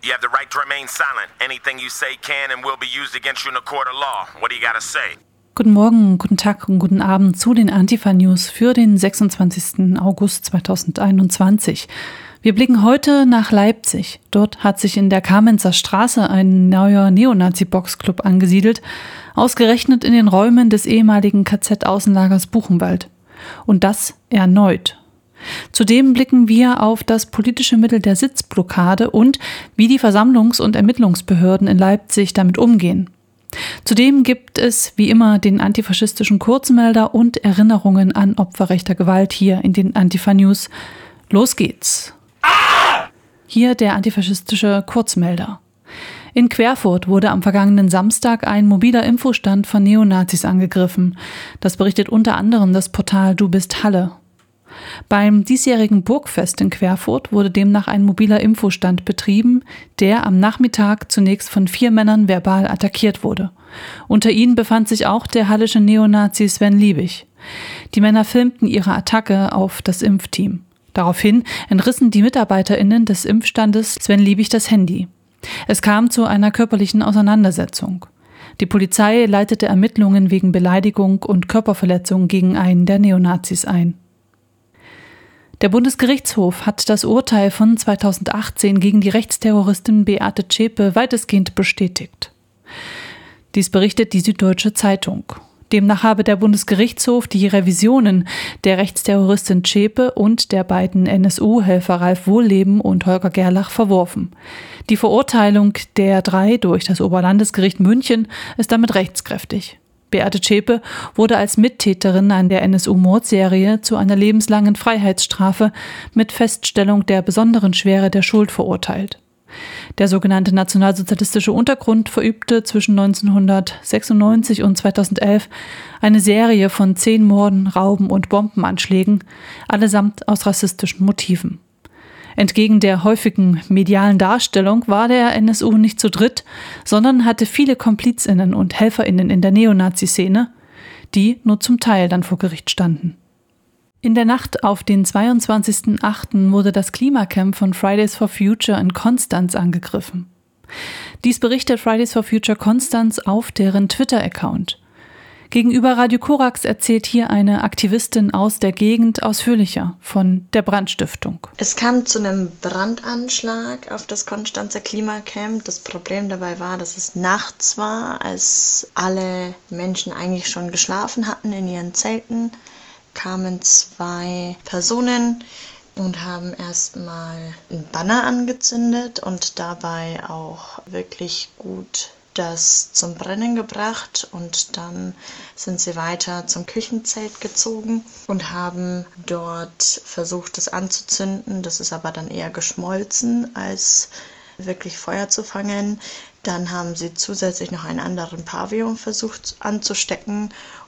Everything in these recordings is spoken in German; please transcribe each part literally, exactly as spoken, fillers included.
You have the right to remain silent. Anything you say can and will be used against you in a court of law. What do you gotta say? Guten Morgen, guten Tag und guten Abend zu den Antifa-News für den sechsundzwanzigsten August zweitausendeinundzwanzig. Wir blicken heute nach Leipzig. Dort hat sich in der Kamenzer Straße ein neuer Neonazi-Boxclub angesiedelt, ausgerechnet in den Räumen des ehemaligen K Z-Außenlagers Buchenwald. Und das erneut. Zudem blicken wir auf das politische Mittel der Sitzblockade und wie die Versammlungs- und Ermittlungsbehörden in Leipzig damit umgehen. Zudem gibt es wie immer den antifaschistischen Kurzmelder und Erinnerungen an Opfer rechter Gewalt hier in den Antifa-News. Los geht's! Hier der antifaschistische Kurzmelder. In Querfurt wurde am vergangenen Samstag ein mobiler Infostand von Neonazis angegriffen. Das berichtet unter anderem das Portal Du bist Halle. Beim diesjährigen Burgfest in Querfurt wurde demnach ein mobiler Infostand betrieben, der am Nachmittag zunächst von vier Männern verbal attackiert wurde. Unter ihnen befand sich auch der hallische Neonazi Sven Liebig. Die Männer filmten ihre Attacke auf das Impfteam. Daraufhin entrissen die MitarbeiterInnen des Impfstandes Sven Liebig das Handy. Es kam zu einer körperlichen Auseinandersetzung. Die Polizei leitete Ermittlungen wegen Beleidigung und Körperverletzung gegen einen der Neonazis ein. Der Bundesgerichtshof hat das Urteil von zweitausendachtzehn gegen die Rechtsterroristin Beate Zschäpe weitestgehend bestätigt. Dies berichtet die Süddeutsche Zeitung. Demnach habe der Bundesgerichtshof die Revisionen der Rechtsterroristin Zschäpe und der beiden N S U-Helfer Ralf Wohlleben und Holger Gerlach verworfen. Die Verurteilung der drei durch das Oberlandesgericht München ist damit rechtskräftig. Beate Zschäpe wurde als Mittäterin an der N S U-Mordserie zu einer lebenslangen Freiheitsstrafe mit Feststellung der besonderen Schwere der Schuld verurteilt. Der sogenannte nationalsozialistische Untergrund verübte zwischen neunzehnhundertsechsundneunzig und zweitausendelf eine Serie von zehn Morden, Rauben und Bombenanschlägen, allesamt aus rassistischen Motiven. Entgegen der häufigen medialen Darstellung war der N S U nicht zu dritt, sondern hatte viele KomplizInnen und HelferInnen in der Neonazi-Szene, die nur zum Teil dann vor Gericht standen. In der Nacht auf den zweiundzwanzigsten achten wurde das Klimacamp von Fridays for Future in Konstanz angegriffen. Dies berichtet Fridays for Future Konstanz auf deren Twitter-Account. Gegenüber Radio Korax erzählt hier eine Aktivistin aus der Gegend ausführlicher von der Brandstiftung. Es kam zu einem Brandanschlag auf das Konstanzer Klimacamp. Das Problem dabei war, dass es nachts war, als alle Menschen eigentlich schon geschlafen hatten in ihren Zelten, kamen zwei Personen und haben erstmal einen Banner angezündet und dabei auch wirklich gut das zum Brennen gebracht, und dann sind sie weiter zum Küchenzelt gezogen und haben dort versucht, es anzuzünden. Das ist aber dann eher geschmolzen, als wirklich Feuer zu fangen. Dann haben sie zusätzlich noch einen anderen Pavillon versucht anzustecken,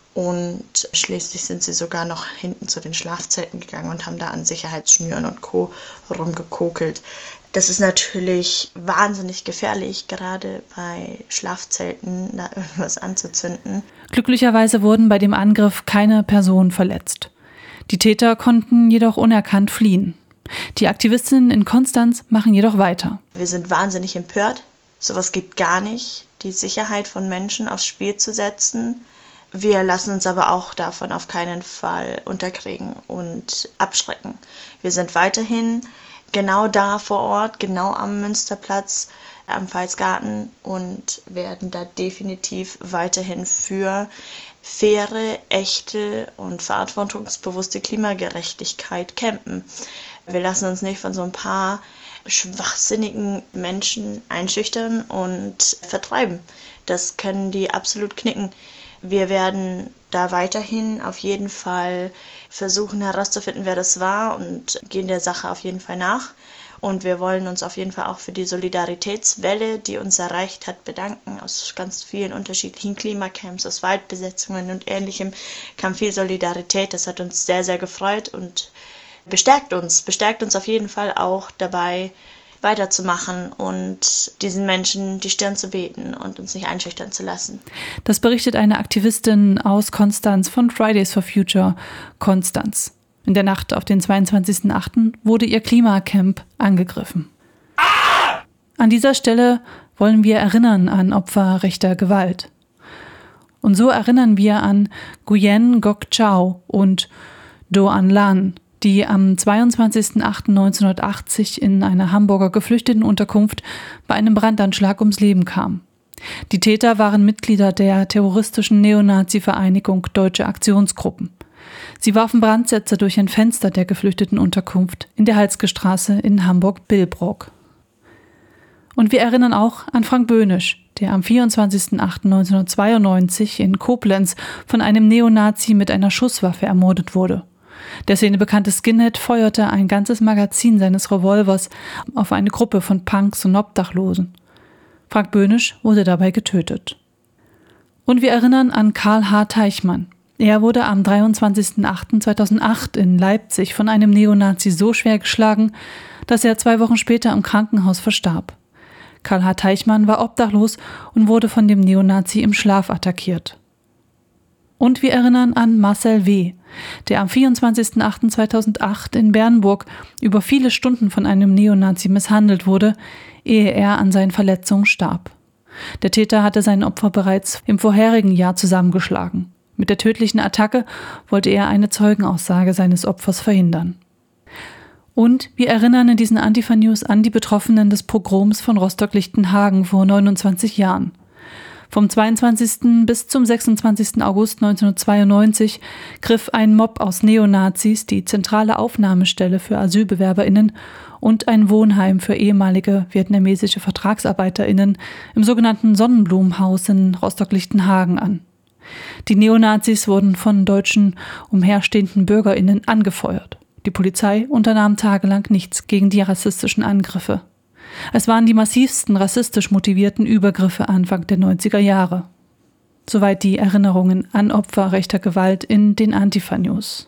und schließlich sind sie sogar noch hinten zu den Schlafzelten gegangen und haben da an Sicherheitsschnüren und Co. rumgekokelt. Das ist natürlich wahnsinnig gefährlich, gerade bei Schlafzelten da irgendwas anzuzünden. Glücklicherweise wurden bei dem Angriff keine Personen verletzt. Die Täter konnten jedoch unerkannt fliehen. Die Aktivistinnen in Konstanz machen jedoch weiter. Wir sind wahnsinnig empört. Sowas geht gar nicht, die Sicherheit von Menschen aufs Spiel zu setzen. Wir lassen uns aber auch davon auf keinen Fall unterkriegen und abschrecken. Wir sind weiterhin genau da vor Ort, genau am Münsterplatz, am Pfalzgarten, und werden da definitiv weiterhin für faire, echte und verantwortungsbewusste Klimagerechtigkeit campen. Wir lassen uns nicht von so ein paar schwachsinnigen Menschen einschüchtern und vertreiben. Das können die absolut knicken. Wir werden da weiterhin auf jeden Fall versuchen herauszufinden, wer das war, und gehen der Sache auf jeden Fall nach. Und wir wollen uns auf jeden Fall auch für die Solidaritätswelle, die uns erreicht hat, bedanken. Aus ganz vielen unterschiedlichen Klimacamps, aus Waldbesetzungen und Ähnlichem kam viel Solidarität. Das hat uns sehr, sehr gefreut und bestärkt uns, bestärkt uns auf jeden Fall auch dabei, weiterzumachen und diesen Menschen die Stirn zu bieten und uns nicht einschüchtern zu lassen. Das berichtet eine Aktivistin aus Konstanz von Fridays for Future Konstanz. In der Nacht auf den zweiundzwanzigsten achten wurde ihr Klimacamp angegriffen. An dieser Stelle wollen wir erinnern an Opfer rechter Gewalt. Und so erinnern wir an Nguyen Ngoc Chau und Do An Lan, die am zweiundzwanzigsten achten neunzehnhundertachtzig in einer Hamburger Geflüchtetenunterkunft bei einem Brandanschlag ums Leben kamen. Die Täter waren Mitglieder der terroristischen Neonazi-Vereinigung Deutsche Aktionsgruppen. Sie warfen Brandsätze durch ein Fenster der Geflüchtetenunterkunft in der Halsgestraße in Hamburg-Billbrook. Und wir erinnern auch an Frank Böhnisch, der am vierundzwanzigsten achten neunzehnhundertzweiundneunzig in Koblenz von einem Neonazi mit einer Schusswaffe ermordet wurde. Der szenebekannte Skinhead feuerte ein ganzes Magazin seines Revolvers auf eine Gruppe von Punks und Obdachlosen. Frank Böhnisch wurde dabei getötet. Und wir erinnern an Karl H. Teichmann. Er wurde am dreiundzwanzigsten achten zweitausendacht in Leipzig von einem Neonazi so schwer geschlagen, dass er zwei Wochen später im Krankenhaus verstarb. Karl H. Teichmann war obdachlos und wurde von dem Neonazi im Schlaf attackiert. Und wir erinnern an Marcel W., der am vierundzwanzigsten achten zweitausendacht in Bernburg über viele Stunden von einem Neonazi misshandelt wurde, ehe er an seinen Verletzungen starb. Der Täter hatte sein Opfer bereits im vorherigen Jahr zusammengeschlagen. Mit der tödlichen Attacke wollte er eine Zeugenaussage seines Opfers verhindern. Und wir erinnern in diesen Antifa-News an die Betroffenen des Pogroms von Rostock-Lichtenhagen vor neunundzwanzig Jahren. Vom zweiundzwanzigsten bis zum sechsundzwanzigsten August neunzehnhundertzweiundneunzig griff ein Mob aus Neonazis die zentrale Aufnahmestelle für AsylbewerberInnen und ein Wohnheim für ehemalige vietnamesische VertragsarbeiterInnen im sogenannten Sonnenblumenhaus in Rostock-Lichtenhagen an. Die Neonazis wurden von deutschen umherstehenden BürgerInnen angefeuert. Die Polizei unternahm tagelang nichts gegen die rassistischen Angriffe. Es waren die massivsten rassistisch motivierten Übergriffe Anfang der neunziger Jahre. Soweit die Erinnerungen an Opfer rechter Gewalt in den Antifa-News.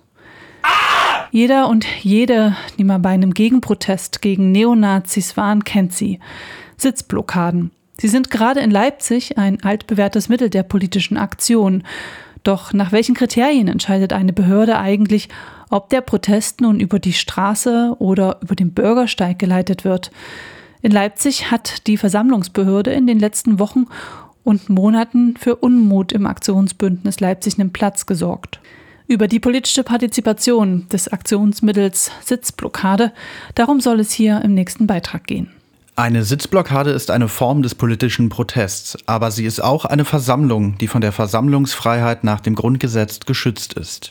Jeder und jede, die mal bei einem Gegenprotest gegen Neonazis waren, kennt sie. Sitzblockaden. Sie sind gerade in Leipzig ein altbewährtes Mittel der politischen Aktion. Doch nach welchen Kriterien entscheidet eine Behörde eigentlich, ob der Protest nun über die Straße oder über den Bürgersteig geleitet wird? In Leipzig hat die Versammlungsbehörde in den letzten Wochen und Monaten für Unmut im Aktionsbündnis Leipzig nimmt Platz gesorgt. Über die politische Partizipation des Aktionsmittels Sitzblockade, darum soll es hier im nächsten Beitrag gehen. Eine Sitzblockade ist eine Form des politischen Protests, aber sie ist auch eine Versammlung, die von der Versammlungsfreiheit nach dem Grundgesetz geschützt ist.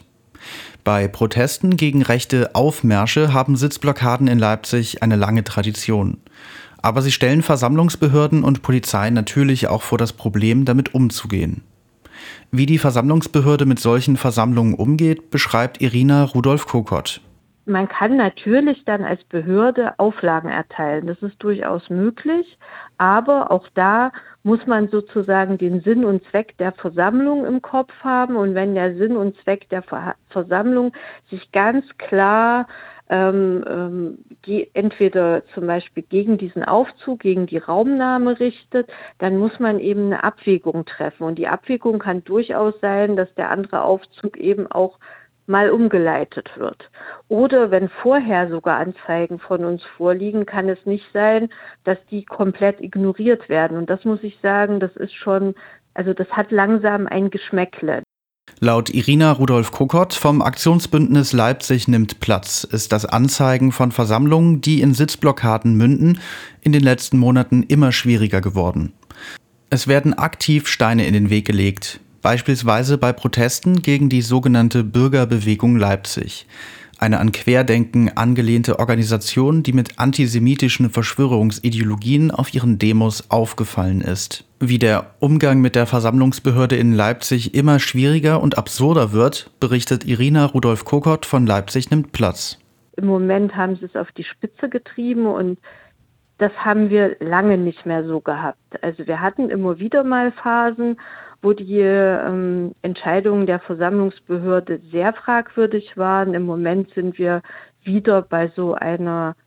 Bei Protesten gegen rechte Aufmärsche haben Sitzblockaden in Leipzig eine lange Tradition. Aber sie stellen Versammlungsbehörden und Polizei natürlich auch vor das Problem, damit umzugehen. Wie die Versammlungsbehörde mit solchen Versammlungen umgeht, beschreibt Irina Rudolph-Kokott. Man kann natürlich dann als Behörde Auflagen erteilen. Das ist durchaus möglich, aber auch da muss man sozusagen den Sinn und Zweck der Versammlung im Kopf haben. Und wenn der Sinn und Zweck der Versammlung sich ganz klar ähm, ähm, ge- entweder zum Beispiel gegen diesen Aufzug, gegen die Raumnahme richtet, dann muss man eben eine Abwägung treffen. Und die Abwägung kann durchaus sein, dass der andere Aufzug eben auch mal umgeleitet wird. Oder wenn vorher sogar Anzeigen von uns vorliegen, kann es nicht sein, dass die komplett ignoriert werden. Und das muss ich sagen, das ist schon, also das hat langsam ein Geschmäckle. Laut Irina Rudolph-Kokott vom Aktionsbündnis Leipzig nimmt Platz ist das Anzeigen von Versammlungen, die in Sitzblockaden münden, in den letzten Monaten immer schwieriger geworden. Es werden aktiv Steine in den Weg gelegt. Beispielsweise bei Protesten gegen die sogenannte Bürgerbewegung Leipzig, eine an Querdenken angelehnte Organisation, die mit antisemitischen Verschwörungsideologien auf ihren Demos aufgefallen ist. Wie der Umgang mit der Versammlungsbehörde in Leipzig immer schwieriger und absurder wird, berichtet Irina Rudolph-Kokott von Leipzig nimmt Platz. Im Moment haben sie es auf die Spitze getrieben und das haben wir lange nicht mehr so gehabt. Also wir hatten immer wieder mal Phasen, wo die ähm, Entscheidungen der Versammlungsbehörde sehr fragwürdig waren. Im Moment sind wir wieder bei so einer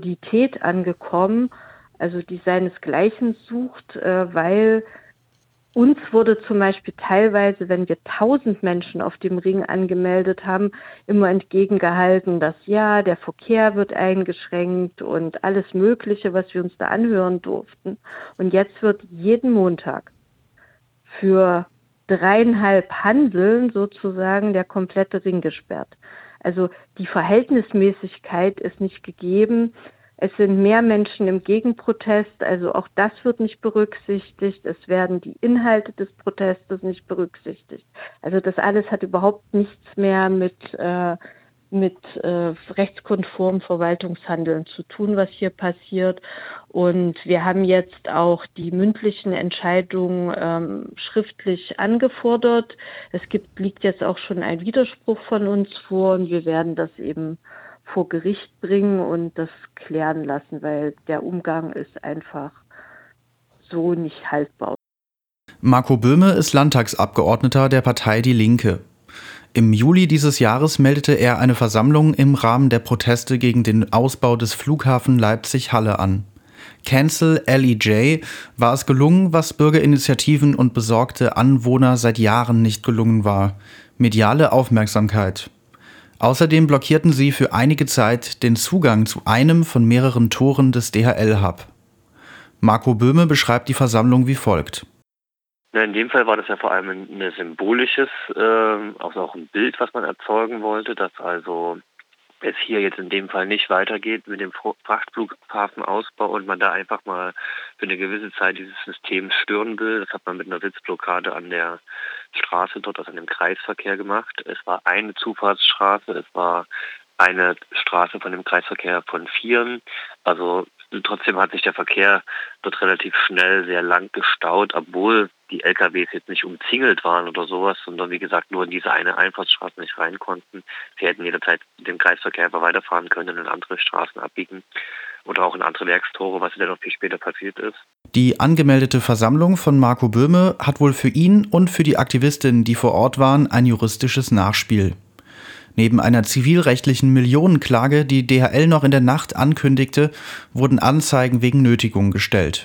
Absurdität angekommen, also die seinesgleichen sucht, äh, weil Uns wurde zum Beispiel teilweise, wenn wir tausend Menschen auf dem Ring angemeldet haben, immer entgegengehalten, dass ja, der Verkehr wird eingeschränkt und alles Mögliche, was wir uns da anhören durften. Und jetzt wird jeden Montag für dreieinhalb Handeln sozusagen der komplette Ring gesperrt. Also die Verhältnismäßigkeit ist nicht gegeben. Es sind mehr Menschen im Gegenprotest, also auch das wird nicht berücksichtigt. Es werden die Inhalte des Protestes nicht berücksichtigt. Also das alles hat überhaupt nichts mehr mit, äh, mit äh, rechtskonformem Verwaltungshandeln zu tun, was hier passiert. Und wir haben jetzt auch die mündlichen Entscheidungen ähm, schriftlich angefordert. Es gibt, liegt jetzt auch schon ein Widerspruch von uns vor und wir werden das eben vor Gericht bringen und das klären lassen, weil der Umgang ist einfach so nicht haltbar. Marco Böhme ist Landtagsabgeordneter der Partei Die Linke. Im Juli dieses Jahres meldete er eine Versammlung im Rahmen der Proteste gegen den Ausbau des Flughafen Leipzig-Halle an. Cancel L E J war es gelungen, was Bürgerinitiativen und besorgte Anwohner seit Jahren nicht gelungen war: mediale Aufmerksamkeit. Außerdem blockierten sie für einige Zeit den Zugang zu einem von mehreren Toren des D H L-Hub. Marco Böhme beschreibt die Versammlung wie folgt. In dem Fall war das ja vor allem ein symbolisches, äh, also auch ein Bild, was man erzeugen wollte, dass also es hier jetzt in dem Fall nicht weitergeht mit dem Frachtflughafenausbau und man da einfach mal für eine gewisse Zeit dieses System stören will. Das hat man mit einer Sitzblockade an der Straße dort, also an dem Kreisverkehr gemacht. Es war eine Zufahrtsstraße, es war eine Straße von dem Kreisverkehr von vieren. Also trotzdem hat sich der Verkehr dort relativ schnell sehr lang gestaut, obwohl die L K Ws jetzt nicht umzingelt waren oder sowas, sondern wie gesagt nur in diese eine Einfahrtsstraße nicht rein konnten. Sie hätten jederzeit den Kreisverkehr einfach weiterfahren können und in andere Straßen abbiegen oder auch in andere Werkstore, was dann noch viel später passiert ist. Die angemeldete Versammlung von Marco Böhme hat wohl für ihn und für die Aktivistinnen, die vor Ort waren, ein juristisches Nachspiel. Neben einer zivilrechtlichen Millionenklage, die D H L noch in der Nacht ankündigte, wurden Anzeigen wegen Nötigung gestellt.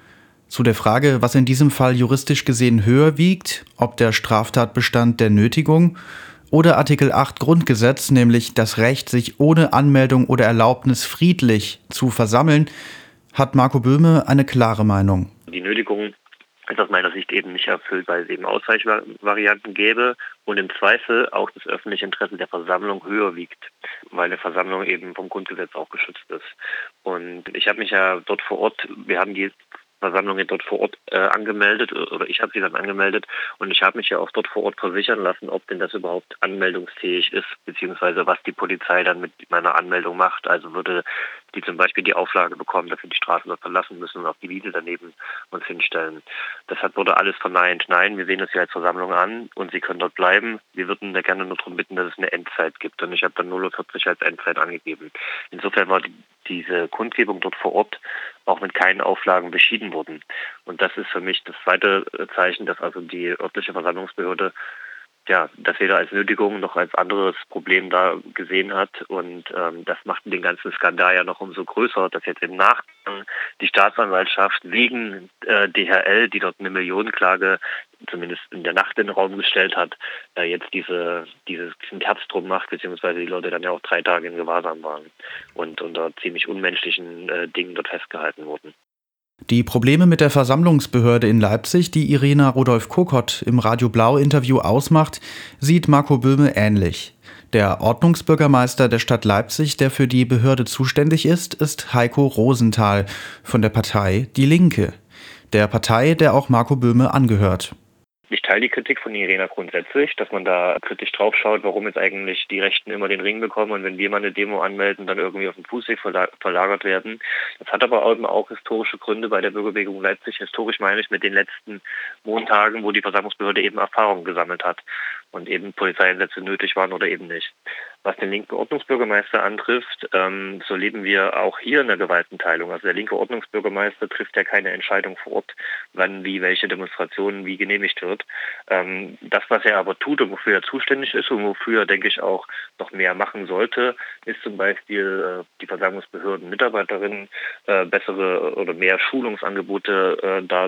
Zu der Frage, was in diesem Fall juristisch gesehen höher wiegt, ob der Straftatbestand der Nötigung oder Artikel acht Grundgesetz, nämlich das Recht, sich ohne Anmeldung oder Erlaubnis friedlich zu versammeln, hat Marco Böhme eine klare Meinung. Die Nötigung ist aus meiner Sicht eben nicht erfüllt, weil es eben Ausweichvarianten gäbe und im Zweifel auch das öffentliche Interesse der Versammlung höher wiegt, weil eine Versammlung eben vom Grundgesetz auch geschützt ist. Und ich habe mich ja dort vor Ort, wir haben die Versammlungen dort vor Ort äh, angemeldet oder ich habe sie dann angemeldet und ich habe mich ja auch dort vor Ort versichern lassen, ob denn das überhaupt anmeldungsfähig ist, beziehungsweise was die Polizei dann mit meiner Anmeldung macht. Also würde die zum Beispiel die Auflage bekommen, dass wir die Straßen dort verlassen müssen und auch die Wiese daneben uns hinstellen. Deshalb wurde alles verneint. Nein, wir sehen uns ja als Versammlung an und Sie können dort bleiben. Wir würden da gerne nur darum bitten, dass es eine Endzeit gibt und ich habe dann null Uhr vierzig als Endzeit angegeben. Insofern war die, diese Kundgebung dort vor Ort auch mit keinen Auflagen beschieden wurden. Und das ist für mich das zweite Zeichen, dass also die örtliche Versammlungsbehörde ja, das weder als Nötigung noch als anderes Problem da gesehen hat. Und ähm, das macht den ganzen Skandal ja noch umso größer, dass jetzt im Nachgang die Staatsanwaltschaft wegen äh, D H L, die dort eine Millionenklage zumindest in der Nacht in den Raum gestellt hat, äh, jetzt diese, dieses, diesen Terz drum macht, beziehungsweise die Leute dann ja auch drei Tage in Gewahrsam waren und unter ziemlich unmenschlichen äh, Dingen dort festgehalten wurden. Die Probleme mit der Versammlungsbehörde in Leipzig, die Irina Rudolph-Kokott im Radio Blau-Interview ausmacht, sieht Marco Böhme ähnlich. Der Ordnungsbürgermeister der Stadt Leipzig, der für die Behörde zuständig ist, ist Heiko Rosenthal von der Partei Die Linke, der Partei, der auch Marco Böhme angehört. Ich teile die Kritik von Irina grundsätzlich, dass man da kritisch drauf schaut, warum jetzt eigentlich die Rechten immer den Ring bekommen und wenn wir mal eine Demo anmelden, dann irgendwie auf den Fußweg verlagert werden. Das hat aber eben auch historische Gründe bei der Bürgerbewegung Leipzig. Historisch meine ich mit den letzten Montagen, wo die Versammlungsbehörde eben Erfahrung gesammelt hat und eben Polizeieinsätze nötig waren oder eben nicht. Was den linken Ordnungsbürgermeister antrifft, ähm, so leben wir auch hier in der Gewaltenteilung. Also der linke Ordnungsbürgermeister trifft ja keine Entscheidung vor Ort, wann, wie, welche Demonstrationen wie genehmigt wird. Ähm, das, was er aber tut und wofür er zuständig ist und wofür er, denke ich, auch noch mehr machen sollte, ist zum Beispiel äh, die Versammlungsbehörden Mitarbeiterinnen äh, bessere oder mehr Schulungsangebote äh, da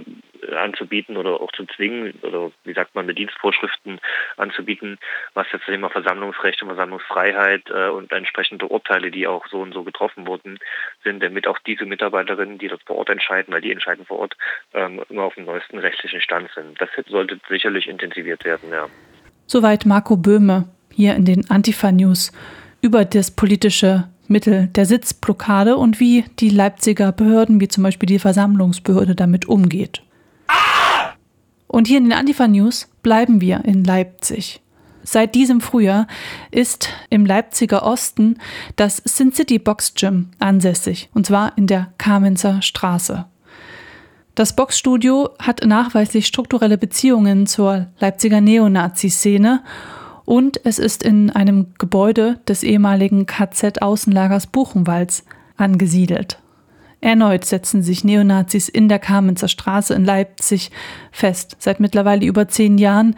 anzubieten oder auch zu zwingen oder wie sagt man, mit Dienstvorschriften anzubieten, was jetzt das Thema Versammlungsrecht und Versammlungsfreiheit äh, und entsprechende Urteile, die auch so und so getroffen wurden, sind, damit auch diese Mitarbeiterinnen, die dort vor Ort entscheiden, weil die entscheiden vor Ort, ähm, immer auf dem neuesten rechtlichen Stand sind. Das sollte sicherlich intensiviert werden, ja. Soweit Marco Böhme hier in den Antifa-News über das politische Mittel der Sitzblockade und wie die Leipziger Behörden, wie zum Beispiel die Versammlungsbehörde, damit umgeht. Und hier in den Antifa-News bleiben wir in Leipzig. Seit diesem Frühjahr ist im Leipziger Osten das Sin City Box Gym ansässig, und zwar in der Kamenzer Straße. Das Boxstudio hat nachweislich strukturelle Beziehungen zur Leipziger Neonazi-Szene und es ist in einem Gebäude des ehemaligen K Z-Außenlagers Buchenwalds angesiedelt. Erneut setzen sich Neonazis in der Kamenzer Straße in Leipzig fest. Seit mittlerweile über zehn Jahren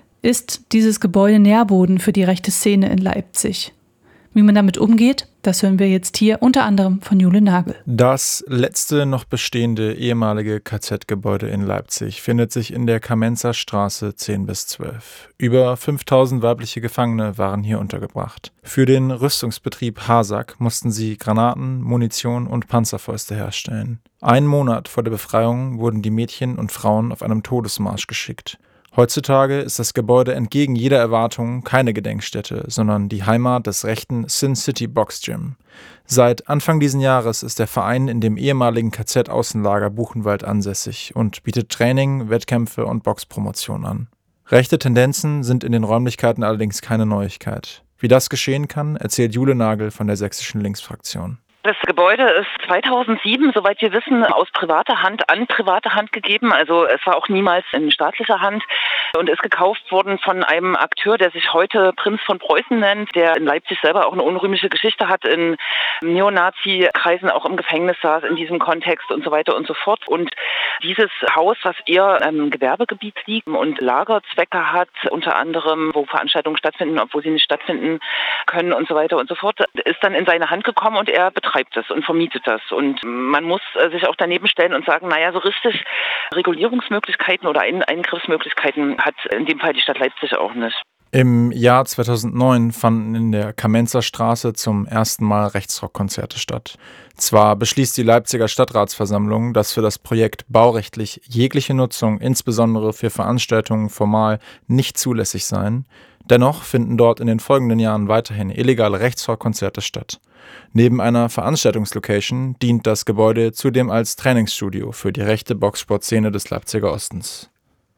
ist dieses Gebäude Nährboden für die rechte Szene in Leipzig. Wie man damit umgeht, das hören wir jetzt hier unter anderem von Jule Nagel. Das letzte noch bestehende ehemalige K Z-Gebäude in Leipzig findet sich in der Kamenzer Straße zehn bis zwölf. Über fünftausend weibliche Gefangene waren hier untergebracht. Für den Rüstungsbetrieb Hasak mussten sie Granaten, Munition und Panzerfäuste herstellen. Einen Monat vor der Befreiung wurden die Mädchen und Frauen auf einem Todesmarsch geschickt. Heutzutage ist das Gebäude entgegen jeder Erwartung keine Gedenkstätte, sondern die Heimat des rechten Sin City Box Gym. Seit Anfang diesen Jahres ist der Verein in dem ehemaligen K Z-Außenlager Buchenwald ansässig und bietet Training, Wettkämpfe und Boxpromotion an. Rechte Tendenzen sind in den Räumlichkeiten allerdings keine Neuigkeit. Wie das geschehen kann, erzählt Jule Nagel von der sächsischen Linksfraktion. Das Gebäude ist zweitausendsieben, soweit wir wissen, aus privater Hand an private Hand gegeben. Also es war auch niemals in staatlicher Hand und ist gekauft worden von einem Akteur, der sich heute Prinz von Preußen nennt, der in Leipzig selber auch eine unrühmliche Geschichte hat, in Neonazi-Kreisen auch im Gefängnis saß in diesem Kontext und so weiter und so fort. Und dieses Haus, was eher im Gewerbegebiet liegt und Lagerzwecke hat, unter anderem, wo Veranstaltungen stattfinden, obwohl sie nicht stattfinden können und so weiter und so fort, ist dann in seine Hand gekommen und er betreibt das und vermietet das. Und man muss sich auch daneben stellen und sagen, naja, so richtig Regulierungsmöglichkeiten oder Eingriffsmöglichkeiten hat in dem Fall die Stadt Leipzig auch nicht. Im Jahr zweitausendneun fanden in der Kamenzer Straße zum ersten Mal Rechtsrockkonzerte statt. Zwar beschließt die Leipziger Stadtratsversammlung, dass für das Projekt baurechtlich jegliche Nutzung, insbesondere für Veranstaltungen, formal nicht zulässig seien. Dennoch finden dort in den folgenden Jahren weiterhin illegale Rechtsrockkonzerte statt. Neben einer Veranstaltungslocation dient das Gebäude zudem als Trainingsstudio für die rechte Boxsportszene des Leipziger Ostens.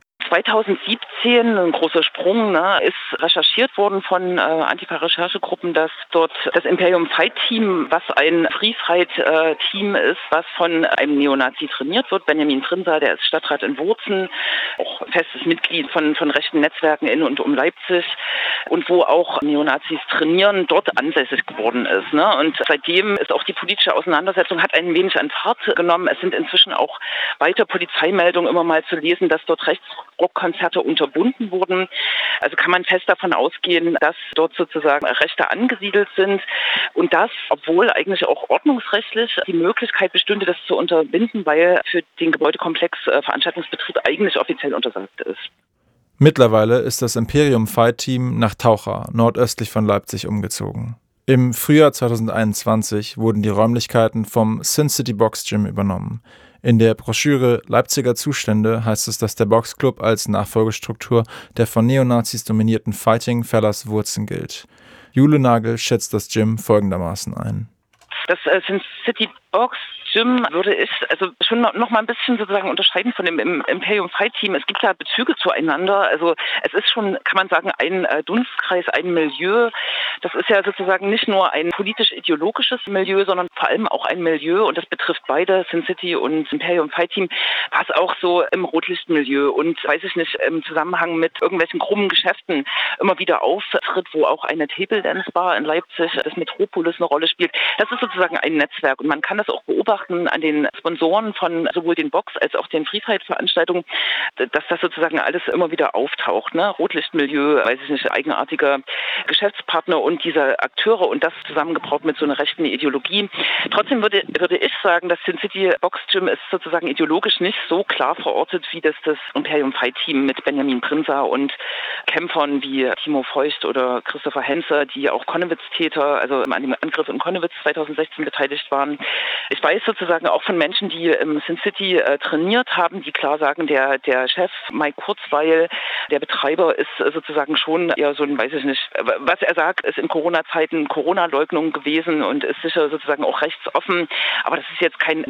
zweitausendsiebzehn, ein großer Sprung, ne, ist recherchiert worden von äh, Antifa-Recherchegruppen, dass dort das Imperium Fight Team, was ein Free Fight äh, Team ist, was von einem Neonazi trainiert wird, Benjamin Trinsa, der ist Stadtrat in Wurzen, auch festes Mitglied von, von rechten Netzwerken in und um Leipzig und wo auch Neonazis trainieren, dort ansässig geworden ist. Ne? Und seitdem ist auch die politische Auseinandersetzung, hat ein wenig an Fahrt genommen. Es sind inzwischen auch weiter Polizeimeldungen immer mal zu lesen, dass dort rechts Rockkonzerte unterbunden wurden. Also kann man fest davon ausgehen, dass dort sozusagen Rechte angesiedelt sind und das, obwohl eigentlich auch ordnungsrechtlich die Möglichkeit bestünde, das zu unterbinden, weil für den Gebäudekomplex äh, Veranstaltungsbetrieb eigentlich offiziell untersagt ist. Mittlerweile ist das Imperium Fight Team nach Taucha, nordöstlich von Leipzig, umgezogen. Im Frühjahr zweitausendeinundzwanzig wurden die Räumlichkeiten vom Sin City Box Gym übernommen. In der Broschüre Leipziger Zustände heißt es, dass der Boxclub als Nachfolgestruktur der von Neonazis dominierten Fighting Fellas Wurzen gilt. Jule Nagel schätzt das Gym folgendermaßen ein. Das äh, Sin City Box Gym würde ich also schon noch, noch mal ein bisschen sozusagen unterscheiden von dem Imperium Fight Team. Es gibt da Bezüge zueinander. Also es ist schon, kann man sagen, ein äh, Dunstkreis, ein Milieu. Das ist ja sozusagen nicht nur ein politisch-ideologisches Milieu, sondern vor allem auch ein Milieu, und das betrifft beide, Sin City und Imperium Fight Team, was auch so im Rotlichtmilieu und, weiß ich nicht, im Zusammenhang mit irgendwelchen krummen Geschäften immer wieder auftritt, wo auch eine Table Dance Bar in Leipzig, das Metropolis, eine Rolle spielt. Das ist sozusagen ein Netzwerk Netzwerk. Und man kann das auch beobachten an den Sponsoren von sowohl den Box- als auch den Freefreiheit-Veranstaltungen, dass das sozusagen alles immer wieder auftaucht. Ne? Rotlichtmilieu, weiß ich nicht, eigenartiger Geschäftspartner und diese Akteure und das zusammengebraut mit so einer rechten Ideologie. Trotzdem würde, würde ich sagen, das Sin City Box Gym ist sozusagen ideologisch nicht so klar verortet, wie das das Imperium Fight Team mit Benjamin Prinzer und Kämpfern wie Timo Feucht oder Christopher Henze, die auch Konnewitz-Täter, also an dem Angriff in Konnewitz zweitausendsechzehn beteiligt waren. Ich weiß sozusagen auch von Menschen, die im Sin City äh, trainiert haben, die klar sagen, der, der Chef Mike Kurzweil, der Betreiber ist äh, sozusagen schon eher so ein, weiß ich nicht, was er sagt, ist in Corona-Zeiten Corona-Leugnung gewesen und ist sicher sozusagen auch rechtsoffen. Aber das ist jetzt kein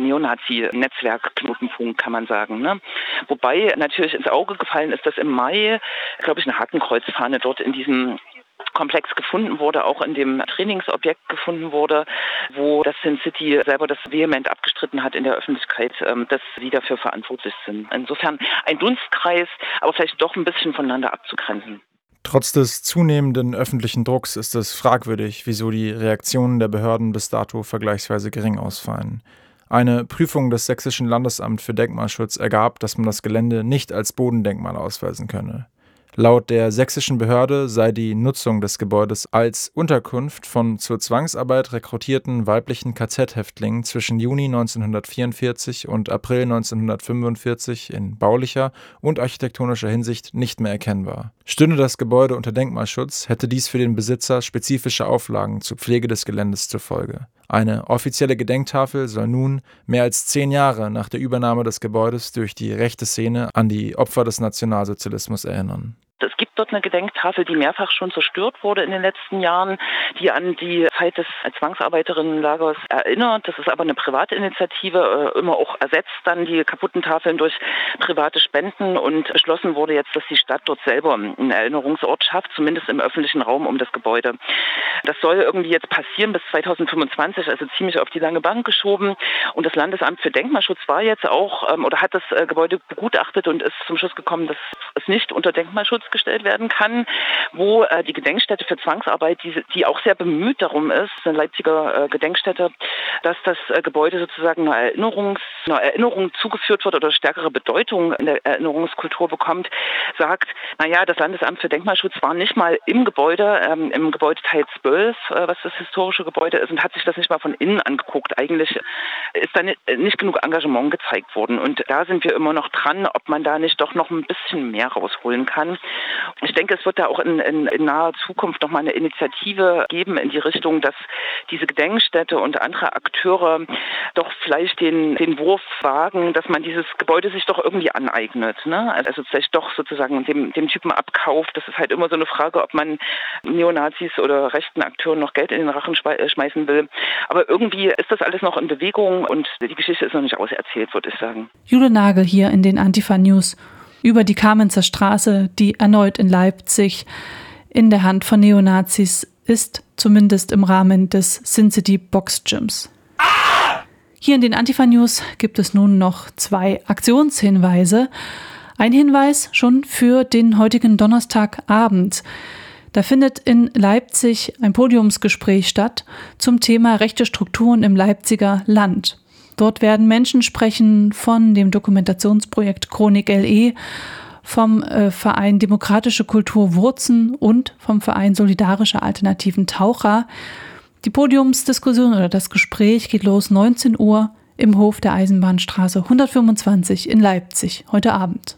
Neonazi-Netzwerk-Knotenpunkt, kann man sagen. Ne? Wobei natürlich ins Auge gefallen ist, dass im Mai, glaube ich, eine Hakenkreuzfahne dort in diesem Komplex gefunden wurde, auch in dem Trainingsobjekt gefunden wurde, wo das Sin City selber das vehement abgestritten hat in der Öffentlichkeit, dass sie dafür verantwortlich sind. Insofern ein Dunstkreis, aber vielleicht doch ein bisschen voneinander abzugrenzen. Trotz des zunehmenden öffentlichen Drucks ist es fragwürdig, wieso die Reaktionen der Behörden bis dato vergleichsweise gering ausfallen. Eine Prüfung des Sächsischen Landesamts für Denkmalschutz ergab, dass man das Gelände nicht als Bodendenkmal ausweisen könne. Laut der sächsischen Behörde sei die Nutzung des Gebäudes als Unterkunft von zur Zwangsarbeit rekrutierten weiblichen K Z-Häftlingen zwischen Juni neunzehnhundertvierundvierzig und April neunzehnhundertfünfundvierzig in baulicher und architektonischer Hinsicht nicht mehr erkennbar. Stünde das Gebäude unter Denkmalschutz, hätte dies für den Besitzer spezifische Auflagen zur Pflege des Geländes zur Folge. Eine offizielle Gedenktafel soll nun, mehr als zehn Jahre nach der Übernahme des Gebäudes durch die rechte Szene, an die Opfer des Nationalsozialismus erinnern. Es gibt dort eine Gedenktafel, die mehrfach schon zerstört wurde in den letzten Jahren, die an die Zeit des Zwangsarbeiterinnenlagers erinnert. Das ist aber eine private Initiative, immer auch ersetzt dann die kaputten Tafeln durch private Spenden und beschlossen wurde jetzt, dass die Stadt dort selber einen Erinnerungsort schafft, zumindest im öffentlichen Raum um das Gebäude. Das soll irgendwie jetzt passieren bis zweitausendfünfundzwanzig, also ziemlich auf die lange Bank geschoben. Und das Landesamt für Denkmalschutz war jetzt auch oder hat das Gebäude begutachtet und ist zum Schluss gekommen, dass es nicht unter Denkmalschutz gestellt werden kann, wo äh, die Gedenkstätte für Zwangsarbeit, die, die auch sehr bemüht darum ist, eine Leipziger äh, Gedenkstätte, dass das äh, Gebäude sozusagen eine, Erinnerungs, eine Erinnerung zugeführt wird oder stärkere Bedeutung in der Erinnerungskultur bekommt, sagt, naja, das Landesamt für Denkmalschutz war nicht mal im Gebäude, ähm, im Gebäudeteil zwölf, äh, was das historische Gebäude ist, und hat sich das nicht mal von innen angeguckt. Eigentlich ist da nicht, nicht genug Engagement gezeigt worden. Und da sind wir immer noch dran, ob man da nicht doch noch ein bisschen mehr rausholen kann. Ich denke, es wird da auch in, in, in naher Zukunft noch mal eine Initiative geben in die Richtung, dass diese Gedenkstätte und andere Akteure doch vielleicht den, den Wurf wagen, dass man dieses Gebäude sich doch irgendwie aneignet. Ne? Also vielleicht doch sozusagen dem, dem Typen abkauft. Das ist halt immer so eine Frage, ob man Neonazis oder rechten Akteuren noch Geld in den Rachen schmeißen will. Aber irgendwie ist das alles noch in Bewegung und die Geschichte ist noch nicht auserzählt, würde ich sagen. Jule Nagel hier in den Antifa News über die Kamenzer Straße, die erneut in Leipzig in der Hand von Neonazis ist, zumindest im Rahmen des Sin City Box Gyms. Hier in den Antifa News gibt es nun noch zwei Aktionshinweise. Ein Hinweis schon für den heutigen Donnerstagabend. Da findet in Leipzig ein Podiumsgespräch statt zum Thema rechte Strukturen im Leipziger Land. Dort werden Menschen sprechen von dem Dokumentationsprojekt Chronik L E, vom äh, Verein Demokratische Kultur Wurzen und vom Verein Solidarische Alternativen Taucher. Die Podiumsdiskussion oder das Gespräch geht los neunzehn Uhr im Hof der Eisenbahnstraße hundertfünfundzwanzig in Leipzig heute Abend.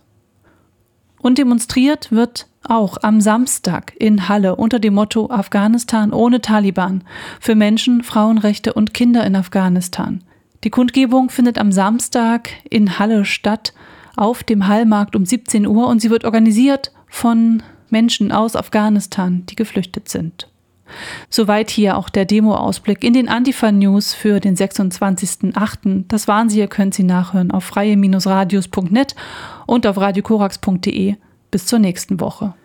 Und demonstriert wird auch am Samstag in Halle unter dem Motto Afghanistan ohne Taliban für Menschen, Frauenrechte und Kinder in Afghanistan. Die Kundgebung findet am Samstag in Halle statt, auf dem Hallmarkt um siebzehn Uhr, und sie wird organisiert von Menschen aus Afghanistan, die geflüchtet sind. Soweit hier auch der Demo-Ausblick in den Antifa News für den sechsundzwanzigsten achten Das waren sie, ihr könnt sie nachhören auf freie Bindestrich radios punkt net und auf radio korax punkt de. Bis zur nächsten Woche.